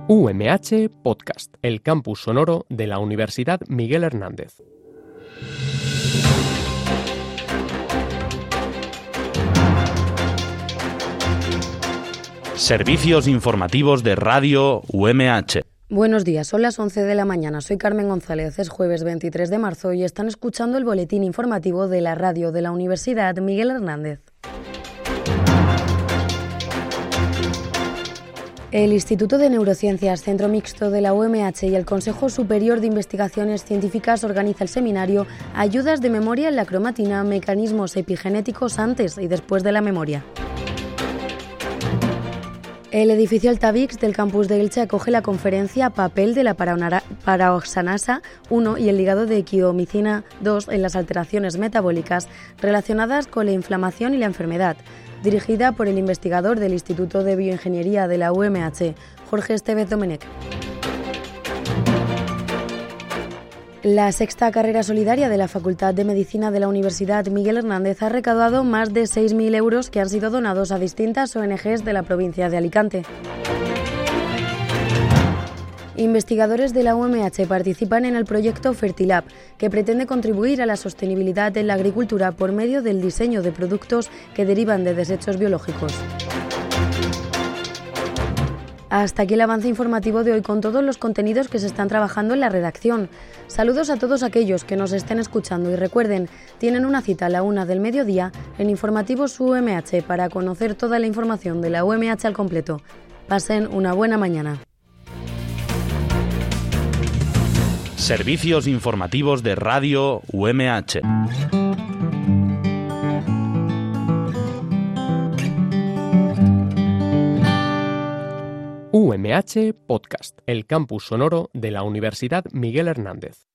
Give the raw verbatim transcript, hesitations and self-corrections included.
U M H Podcast, el campus sonoro de la Universidad Miguel Hernández. Servicios informativos de Radio U M H. Buenos días, son las once de la mañana. Soy Carmen González, es jueves veintitrés de marzo y están escuchando el boletín informativo de la radio de la Universidad Miguel Hernández. El Instituto de Neurociencias, Centro Mixto de la U M H y el Consejo Superior de Investigaciones Científicas organiza el seminario Ayudas de memoria en la cromatina, mecanismos epigenéticos antes y después de la memoria. El edificio Altavix del campus de Elche acoge la conferencia Papel de la paraoxanasa uno y el ligado de quiomicina dos en las alteraciones metabólicas relacionadas con la inflamación y la enfermedad, dirigida por el investigador del Instituto de Bioingeniería de la U M H, Jorge Estevez Domenech. La sexta carrera solidaria de la Facultad de Medicina de la Universidad Miguel Hernández ha recaudado más de seis mil euros que han sido donados a distintas O N Ges de la provincia de Alicante. Investigadores de la U M H participan en el proyecto Fertilab, que pretende contribuir a la sostenibilidad en la agricultura por medio del diseño de productos que derivan de desechos biológicos. Hasta aquí el avance informativo de hoy con todos los contenidos que se están trabajando en la redacción. Saludos a todos aquellos que nos estén escuchando y recuerden, tienen una cita a la una del mediodía en Informativos U M H para conocer toda la información de la U M H al completo. Pasen una buena mañana. Servicios informativos de Radio U M H. U M H Podcast, el campus sonoro de la Universidad Miguel Hernández.